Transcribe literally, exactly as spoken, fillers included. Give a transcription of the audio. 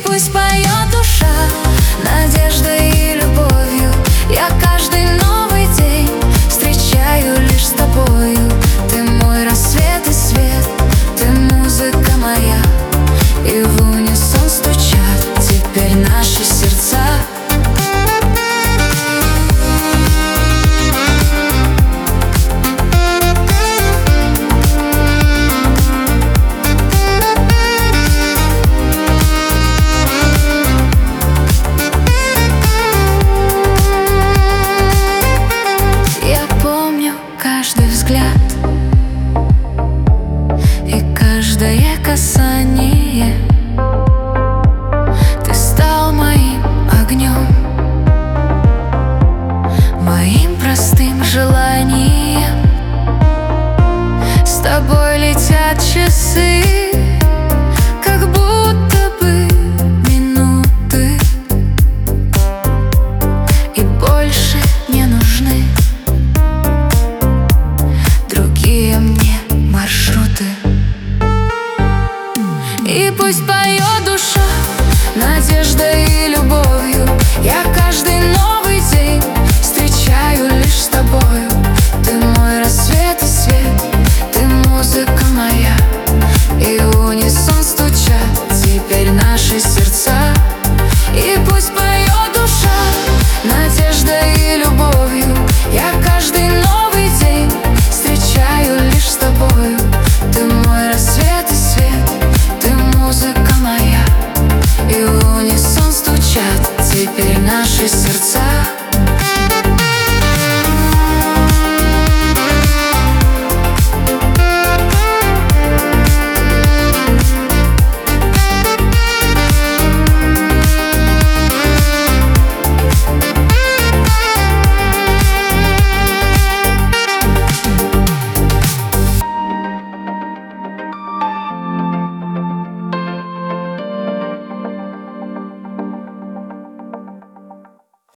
пусть поет душа надеждой и любовью. Я каждый новый день встречаю лишь с тобою. Ты мой рассвет и свет, ты музыка моя, и в унисон стучат теперь наши сердца. Каждый взгляд и каждое касание, ты стал моим огнем, моим простым желанием. С тобой летят часы, как будто бы минуты, и больше не нужны мне маршруты. И пусть поет душа надеждой